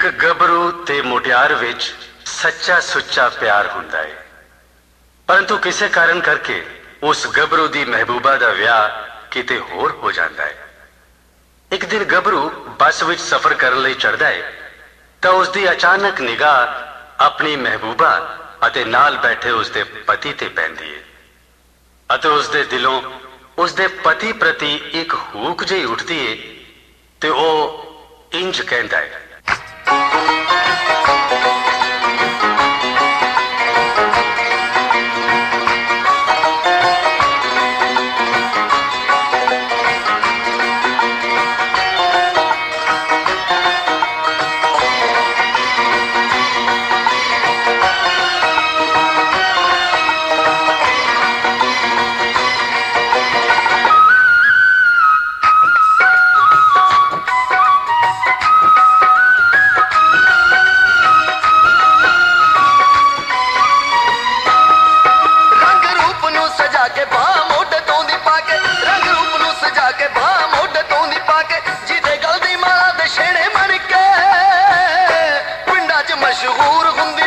ਇੱਕ ਗੱਭਰੂ ਤੇ ਮੁਟਿਆਰ ਵਿੱਚ ਸੱਚਾ ਸੁੱਚਾ ਪਿਆਰ ਹੁੰਦਾ ਹੈ, ਪਰੰਤੂ ਕਿਸੇ ਕਾਰਨ ਕਰਕੇ ਉਸ ਗੱਭਰੂ ਦੀ ਮਹਿਬੂਬਾ ਦਾ ਵਿਆਹ ਕਿਤੇ ਹੋਰ ਹੋ ਜਾਂਦਾ ਹੈ। ਇੱਕ ਦਿਨ ਗੱਭਰੂ ਬੱਸ ਵਿੱਚ ਸਫ਼ਰ ਕਰਨ ਲਈ ਚੜ੍ਹਦਾ ਹੈ ਤਾਂ ਉਸ ਦੀ ਅਚਾਨਕ ਨਿਗਾਹ ਆਪਣੀ ਮਹਿਬੂਬਾ ਅਤੇ ਨਾਲ ਬੈਠੇ ਉਸ ਦੇ ਪਤੀ ਤੇ ਪੈਂਦੀ ਹੈ ਅਤੇ ਉਸ ਦੇ ਦਿਲੋਂ ਉਸ ਦੇ ਪਤੀ ਪ੍ਰਤੀ ਇੱਕ ਹੂਕ ਜਿਹੀ ਉੱਠਦੀ ਹੈ ਤੇ ਉਹ ਇੰਜ ਕਹਿੰਦਾ ਹੈ, ਮਸ਼ਹੂਰ ਹੁੰਦੀ